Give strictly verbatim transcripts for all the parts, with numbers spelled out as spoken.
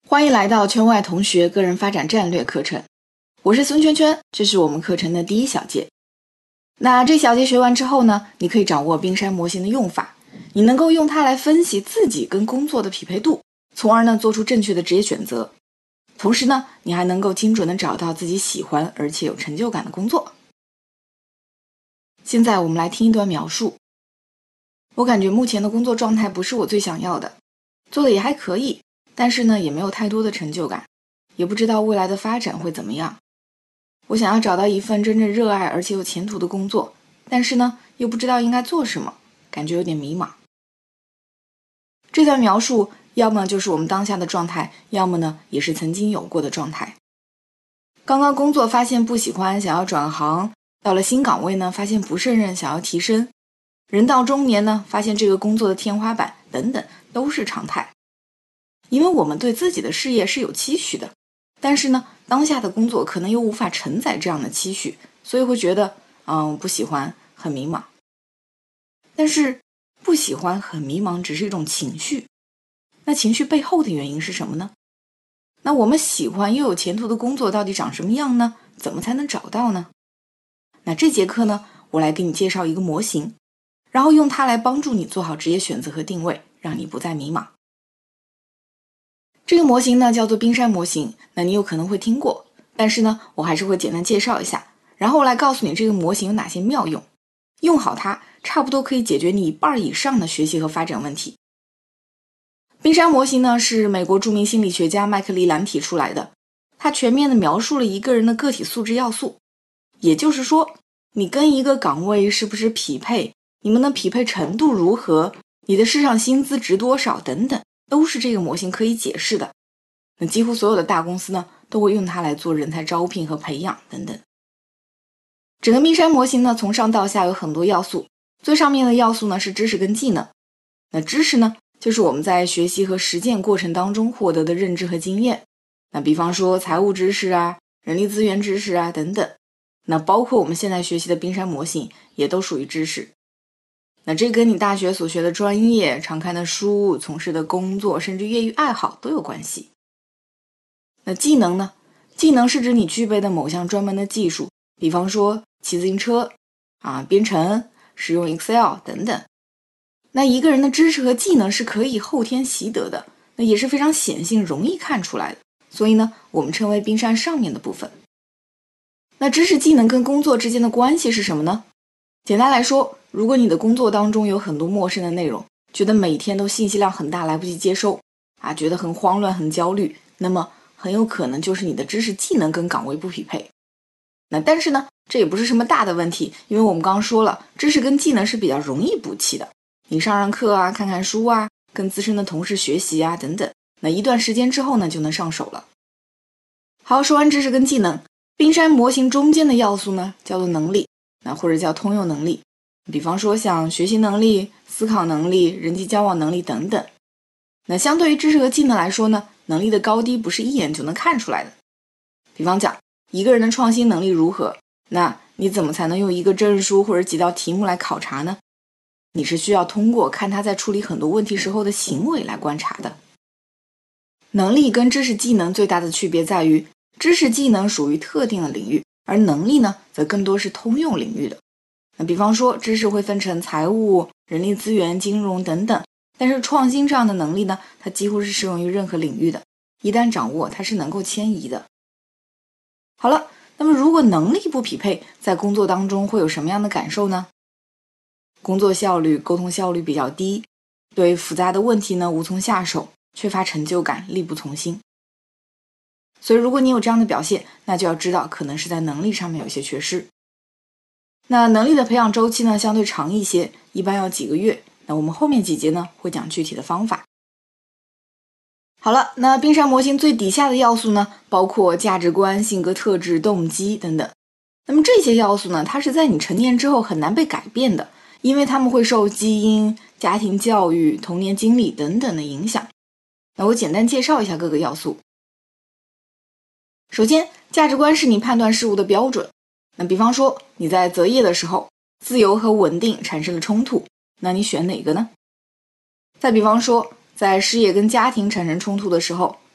欢迎来到圈外同学个人发展战略课程，我是孙圈圈，这是我们课程的第一小节。那这小节学完之后呢，你可以掌握冰山模型的用法，你能够用它来分析自己跟工作的匹配度，从而呢做出正确的职业选择。同时呢，你还能够精准的找到自己喜欢而且有成就感的工作。现在我们来听一段描述。我感觉目前的工作状态不是我最想要的，做的也还可以，但是呢也没有太多的成就感，也不知道未来的发展会怎么样。我想要找到一份真正热爱而且有前途的工作，但是呢又不知道应该做什么，感觉有点迷茫。这段描述要么就是我们当下的状态，要么呢也是曾经有过的状态。刚刚工作发现不喜欢，想要转行，到了新岗位呢发现不胜任，想要提升，人到中年呢发现这个工作的天花板等等，都是常态。因为我们对自己的事业是有期许的，但是呢当下的工作可能又无法承载这样的期许，所以会觉得嗯不喜欢，很迷茫。但是不喜欢很迷茫只是一种情绪，那情绪背后的原因是什么呢？那我们喜欢又有前途的工作到底长什么样呢？怎么才能找到呢？那这节课呢，我来给你介绍一个模型，然后用它来帮助你做好职业选择和定位，让你不再迷茫。这个模型呢叫做冰山模型，那你有可能会听过，但是呢我还是会简单介绍一下，然后来告诉你这个模型有哪些妙用，用好它差不多可以解决你一半以上的学习和发展问题。冰山模型呢是美国著名心理学家麦克利兰提出来的，他全面的描述了一个人的个体素质要素，也就是说你跟一个岗位是不是匹配，你们的匹配程度如何，你的市场薪资值多少等等，都是这个模型可以解释的。那几乎所有的大公司呢都会用它来做人才招聘和培养等等。整个冰山模型呢从上到下有很多要素，最上面的要素呢是知识跟技能。那知识呢就是我们在学习和实践过程当中获得的认知和经验，那比方说财务知识啊、人力资源知识啊等等，那包括我们现在学习的冰山模型也都属于知识。那这跟你大学所学的专业、常看的书、从事的工作甚至业余爱好都有关系。那技能呢？技能是指你具备的某项专门的技术，比方说骑自行车啊、编程、使用 Excel 等等。那一个人的知识和技能是可以后天习得的，那也是非常显性容易看出来的，所以呢我们称为冰山上面的部分。那知识技能跟工作之间的关系是什么呢？简单来说，如果你的工作当中有很多陌生的内容，觉得每天都信息量很大，来不及接收啊，觉得很慌乱很焦虑，那么很有可能就是你的知识技能跟岗位不匹配。那但是呢这也不是什么大的问题，因为我们刚刚说了，知识跟技能是比较容易补齐的，你上上课啊，看看书啊，跟资深的同事学习啊等等，那一段时间之后呢就能上手了。好，说完知识跟技能，冰山模型中间的要素呢叫做能力，那或者叫通用能力，比方说像学习能力、思考能力、人际交往能力等等。那相对于知识和技能来说呢，能力的高低不是一眼就能看出来的。比方讲一个人的创新能力如何，那你怎么才能用一个证书或者几道题目来考察呢？你是需要通过看他在处理很多问题时候的行为来观察的。能力跟知识技能最大的区别在于，知识技能属于特定的领域，而能力呢则更多是通用领域的。那比方说知识会分成财务、人力资源、金融等等，但是创新这样的能力呢，它几乎是适用于任何领域的，一旦掌握它是能够迁移的。好了，那么如果能力不匹配，在工作当中会有什么样的感受呢？工作效率、沟通效率比较低，对复杂的问题呢无从下手，缺乏成就感，力不从心。所以如果你有这样的表现，那就要知道可能是在能力上面有些缺失。那能力的培养周期呢相对长一些，一般要几个月，那我们后面几节呢会讲具体的方法。好了，那冰山模型最底下的要素呢包括价值观、性格特质、动机等等。那么这些要素呢它是在你成年之后很难被改变的，因为他们会受基因、家庭教育、童年经历等等的影响。那我简单介绍一下各个要素。首先，价值观是你判断事物的标准。那比方说你在择业的时候，自由和稳定产生了冲突，那你选哪个呢？再比方说在事业跟家庭产生冲突的时候，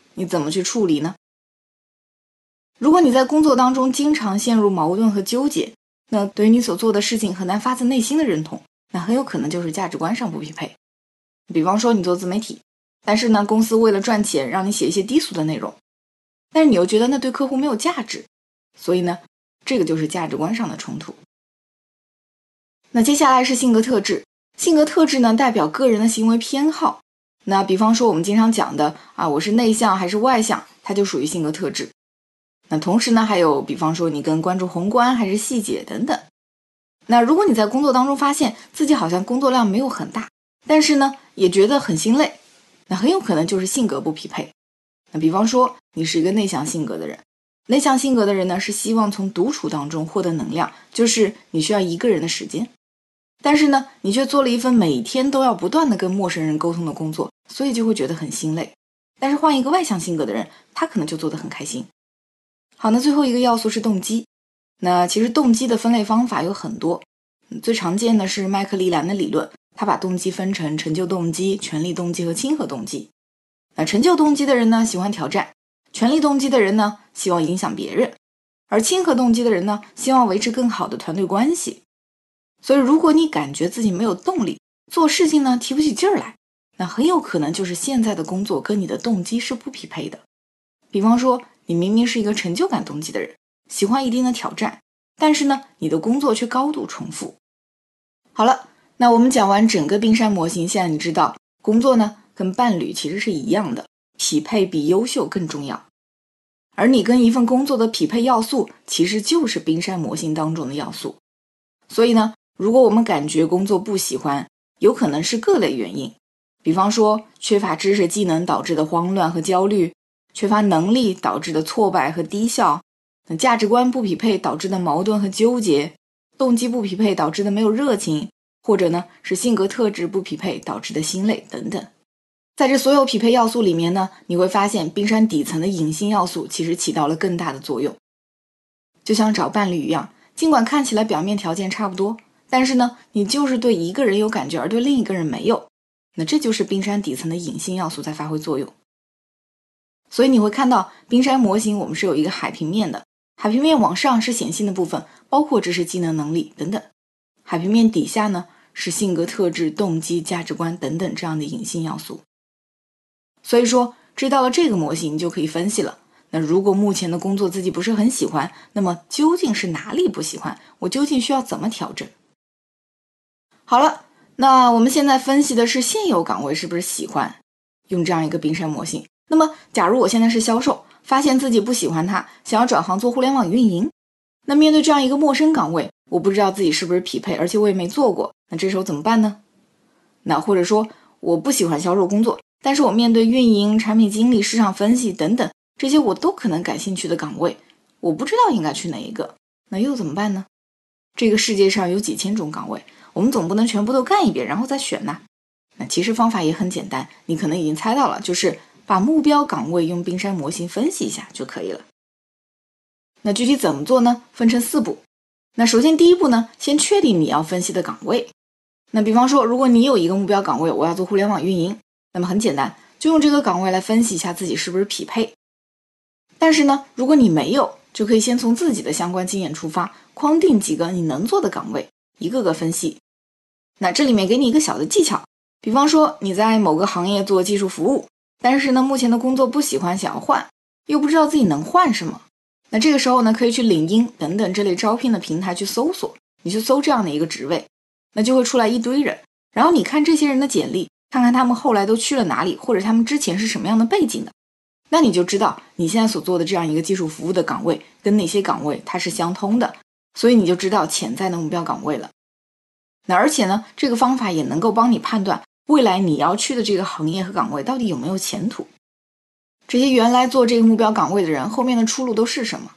你怎么去处理呢？如果你在工作当中经常陷入矛盾和纠结，那对于你所做的事情很难发自内心的认同，那很有可能就是价值观上不匹配。比方说你做自媒体，但是呢，公司为了赚钱让你写一些低俗的内容，但是你又觉得那对客户没有价值，所以呢，这个就是价值观上的冲突。那接下来是性格特质，性格特质呢代表个人的行为偏好。那比方说我们经常讲的啊，我是内向还是外向，它就属于性格特质。那同时呢，还有比方说你更关注宏观还是细节等等。那如果你在工作当中发现自己好像工作量没有很大，但是呢也觉得很心累，那很有可能就是性格不匹配。那比方说你是一个内向性格的人，内向性格的人呢是希望从独处当中获得能量，就是你需要一个人的时间。但是呢你却做了一份每天都要不断的跟陌生人沟通的工作，所以就会觉得很心累。但是换一个外向性格的人，他可能就做得很开心。好，那最后一个要素是动机。那其实动机的分类方法有很多，最常见的是麦克利兰的理论，他把动机分成成就动机、权力动机和亲和动机。那成就动机的人呢，喜欢挑战；权力动机的人呢，希望影响别人；而亲和动机的人呢，希望维持更好的团队关系。所以如果你感觉自己没有动力，做事情呢提不起劲儿来，那很有可能就是现在的工作跟你的动机是不匹配的。比方说你明明是一个成就感动机的人，喜欢一定的挑战，但是呢你的工作却高度重复。好了，那我们讲完整个冰山模型，现在你知道工作呢跟伴侣其实是一样的，匹配比优秀更重要。而你跟一份工作的匹配要素其实就是冰山模型当中的要素。所以呢如果我们感觉工作不喜欢，有可能是各类原因，比方说缺乏知识技能导致的慌乱和焦虑，缺乏能力导致的挫败和低效，价值观不匹配导致的矛盾和纠结，动机不匹配导致的没有热情，或者呢是性格特质不匹配导致的心累等等。在这所有匹配要素里面呢，你会发现冰山底层的隐性要素其实起到了更大的作用。就像找伴侣一样，尽管看起来表面条件差不多，但是呢你就是对一个人有感觉而对另一个人没有，那这就是冰山底层的隐性要素在发挥作用。所以你会看到冰山模型我们是有一个海平面的，海平面往上是显性的部分，包括知识技能能力等等，海平面底下呢是性格特质、动机、价值观等等这样的隐性要素。所以说知道了这个模型就可以分析了，那如果目前的工作自己不是很喜欢，那么究竟是哪里不喜欢，我究竟需要怎么调整。好了，那我们现在分析的是现有岗位是不是喜欢用这样一个冰山模型。那么假如我现在是销售，发现自己不喜欢它，想要转行做互联网运营，那面对这样一个陌生岗位，我不知道自己是不是匹配，而且我也没做过，那这时候怎么办呢？那或者说我不喜欢销售工作，但是我面对运营、产品经理、市场分析等等这些我都可能感兴趣的岗位，我不知道应该去哪一个，那又怎么办呢？这个世界上有几千种岗位，我们总不能全部都干一遍然后再选呐。那其实方法也很简单，你可能已经猜到了，就是把目标岗位用冰山模型分析一下就可以了。那具体怎么做呢？分成四步。那首先第一步呢，先确定你要分析的岗位。那比方说如果你有一个目标岗位，我要做互联网运营，那么很简单，就用这个岗位来分析一下自己是不是匹配。但是呢如果你没有，就可以先从自己的相关经验出发，框定几个你能做的岗位，一个个分析。那这里面给你一个小的技巧，比方说你在某个行业做技术服务，但是呢目前的工作不喜欢，想要换，又不知道自己能换什么，那这个时候呢可以去领英等等这类招聘的平台去搜索，你去搜这样的一个职位，那就会出来一堆人，然后你看这些人的简历，看看他们后来都去了哪里，或者他们之前是什么样的背景的，那你就知道你现在所做的这样一个技术服务的岗位跟哪些岗位它是相通的，所以你就知道潜在的目标岗位了。那而且呢这个方法也能够帮你判断未来你要去的这个行业和岗位到底有没有前途，这些原来做这个目标岗位的人后面的出路都是什么。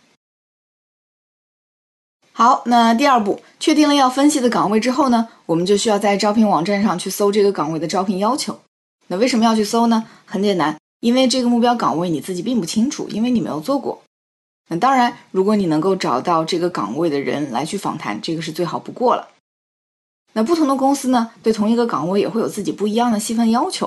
好，那第二步，确定了要分析的岗位之后呢，我们就需要在招聘网站上去搜这个岗位的招聘要求。那为什么要去搜呢？很简单，因为这个目标岗位你自己并不清楚，因为你没有做过。那当然如果你能够找到这个岗位的人来去访谈，这个是最好不过了。那不同的公司呢，对同一个岗位也会有自己不一样的细分要求，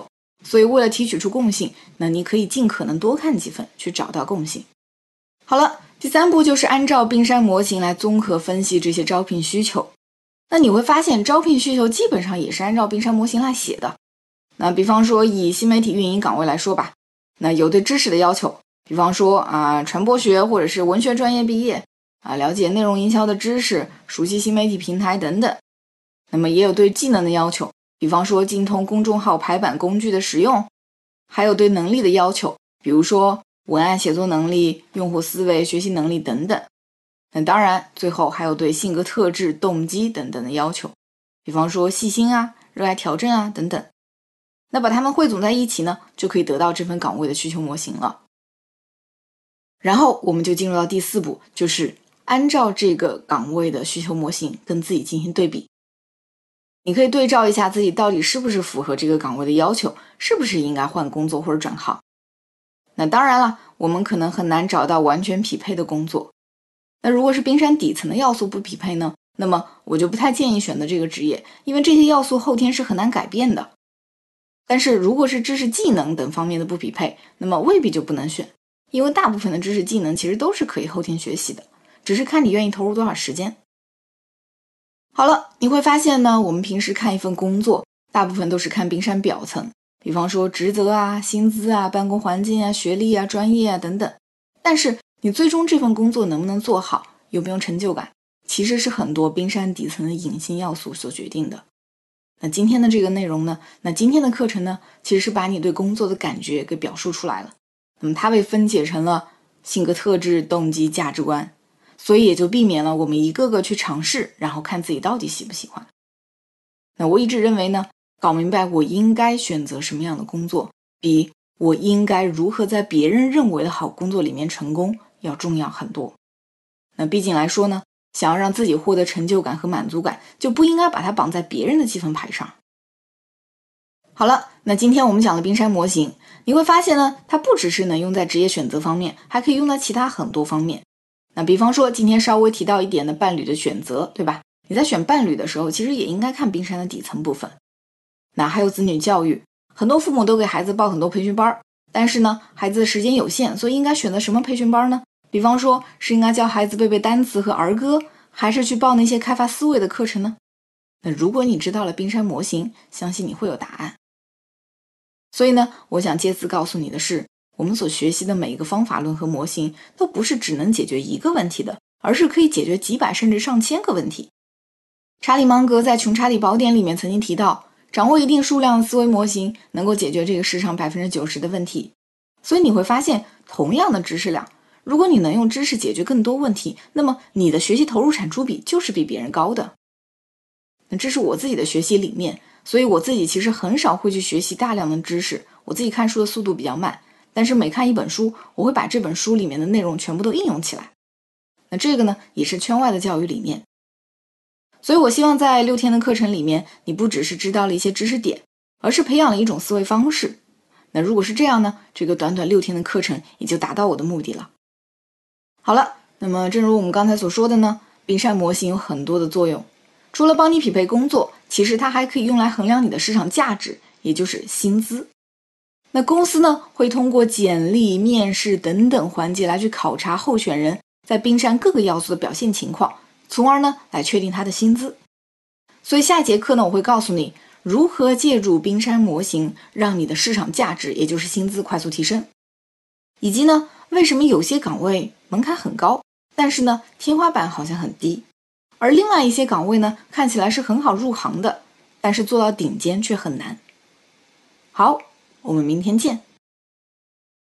所以为了提取出共性，那你可以尽可能多看几份，去找到共性。好了，第三步就是按照冰山模型来综合分析这些招聘需求。那你会发现招聘需求基本上也是按照冰山模型来写的。那比方说以新媒体运营岗位来说吧，那有对知识的要求，比方说啊传播学或者是文学专业毕业啊，了解内容营销的知识，熟悉新媒体平台等等。那么也有对技能的要求，比方说精通公众号排版工具的使用，还有对能力的要求，比如说文案写作能力、用户思维、学习能力等等。那当然最后还有对性格特质、动机等等的要求，比方说细心啊、热爱挑战啊等等。那把它们汇总在一起呢，就可以得到这份岗位的需求模型了。然后我们就进入到第四步，就是按照这个岗位的需求模型跟自己进行对比。你可以对照一下自己到底是不是符合这个岗位的要求，是不是应该换工作或者转行。那当然了，我们可能很难找到完全匹配的工作。那如果是冰山底层的要素不匹配呢，那么我就不太建议选择这个职业，因为这些要素后天是很难改变的。但是如果是知识技能等方面的不匹配，那么未必就不能选，因为大部分的知识技能其实都是可以后天学习的，只是看你愿意投入多少时间。好了，你会发现呢，我们平时看一份工作，大部分都是看冰山表层，比方说职责啊、薪资啊、办公环境啊、学历啊、专业啊等等。但是你最终这份工作能不能做好，有没有成就感，其实是很多冰山底层的隐性要素所决定的。那今天的这个内容呢，那今天的课程呢，其实是把你对工作的感觉给表述出来了。那么它被分解成了性格特质、动机、价值观，所以也就避免了我们一个个去尝试，然后看自己到底喜不喜欢。那我一直认为呢，搞明白我应该选择什么样的工作，比我应该如何在别人认为的好工作里面成功要重要很多。那毕竟来说呢，想要让自己获得成就感和满足感，就不应该把它绑在别人的积分牌上。好了，那今天我们讲了冰山模型，你会发现呢，它不只是能用在职业选择方面，还可以用在其他很多方面。那比方说今天稍微提到一点的伴侣的选择，对吧？你在选伴侣的时候，其实也应该看冰山的底层部分。那还有子女教育，很多父母都给孩子报很多培训班，但是呢，孩子的时间有限，所以应该选择什么培训班呢？比方说是应该教孩子背背单词和儿歌，还是去报那些开发思维的课程呢？那如果你知道了冰山模型，相信你会有答案。所以呢，我想借此告诉你的是，我们所学习的每一个方法论和模型都不是只能解决一个问题的，而是可以解决几百甚至上千个问题。查理芒格在《穷查理宝典》里面曾经提到，掌握一定数量的思维模型能够解决这个市场 百分之九十 的问题。所以你会发现，同样的知识量，如果你能用知识解决更多问题，那么你的学习投入产出比就是比别人高的。那这是我自己的学习理念，所以我自己其实很少会去学习大量的知识，我自己看书的速度比较慢，但是每看一本书，我会把这本书里面的内容全部都应用起来。那这个呢，也是圈外的教育理念。所以我希望在六天的课程里面，你不只是知道了一些知识点，而是培养了一种思维方式。那如果是这样呢，这个短短六天的课程也就达到我的目的了。好了，那么正如我们刚才所说的呢，冰山模型有很多的作用，除了帮你匹配工作，其实它还可以用来衡量你的市场价值，也就是薪资。那公司呢，会通过简历、面试等等环节来去考察候选人在冰山各个要素的表现情况，从而呢来确定他的薪资。所以下一节课呢，我会告诉你如何借助冰山模型让你的市场价值，也就是薪资快速提升，以及呢为什么有些岗位门槛很高，但是呢天花板好像很低，而另外一些岗位呢看起来是很好入行的，但是做到顶尖却很难。好，我们明天见。